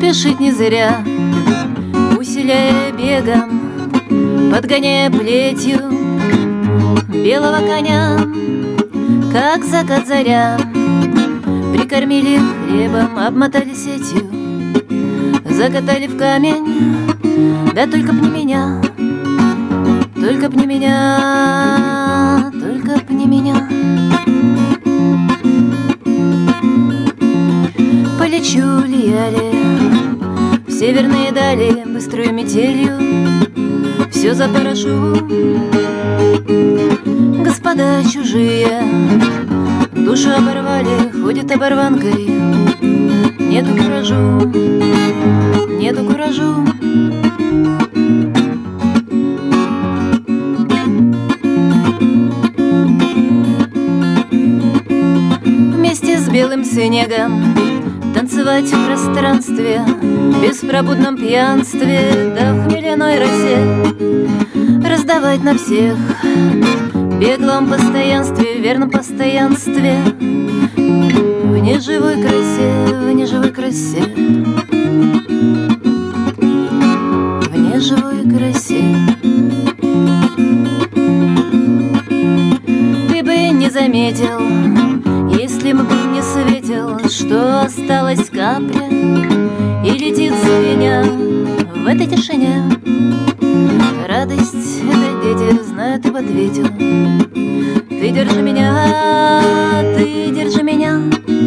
спешит не зря, усиляя бегом, подгоняя плетью белого коня, как закат заря. Прикормили хлебом, обмотали сетью, закатали в камень. Да только б не меня, только б не меня, только б не меня. Полечу ли я ли в северные дали быструю метелью, все запорошу. Господа чужие душу оборвали, ходят оборванкой. Нету куражу, нету куражу. Вместе с белым снегом танцевать в пространстве, в беспробудном пьянстве, да в хмеляной росе раздавать на всех в беглом постоянстве, в верном постоянстве, в неживой красе, в неживой красе, в неживой красе. Ты бы не заметил, если бы не светил, что осталась капля и летит звеня в этой тишине. Радость это дети знают, об ответил. Ты держи меня, ты держи меня,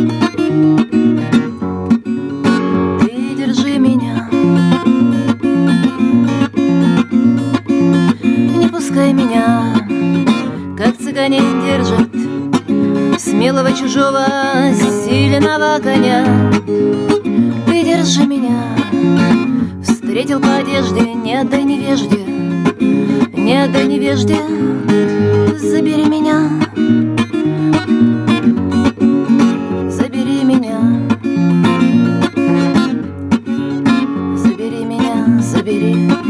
ты держи меня. Не пускай меня, как цыгане держат смелого чужого сильного коня. Ты держи меня, встретил по одежде, не отдай невежде, не отдай невежде, забери меня, забери меня, забери меня, забери.